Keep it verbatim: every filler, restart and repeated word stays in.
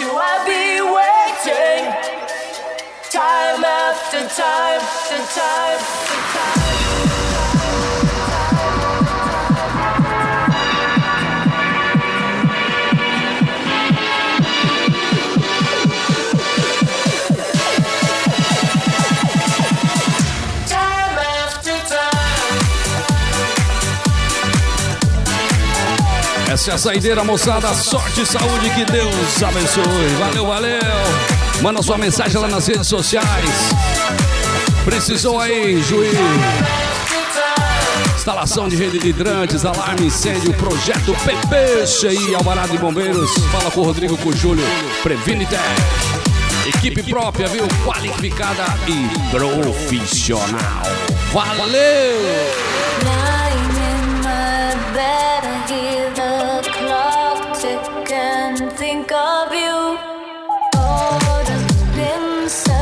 you, I'll be waiting. Time after time, after time, after time. Essa é a saideira, moçada. Sorte e saúde, que Deus abençoe. Valeu, valeu. Manda sua mensagem lá nas redes sociais. Precisou aí, juiz. Instalação de rede de hidrantes, alarme, incêndio, projeto P P, C I, Alvarado de Bombeiros. Fala com o Rodrigo, com o Júlio. Previnitec. Equipe própria, viu? Qualificada e profissional. Valeu! Think of you, all that's been said.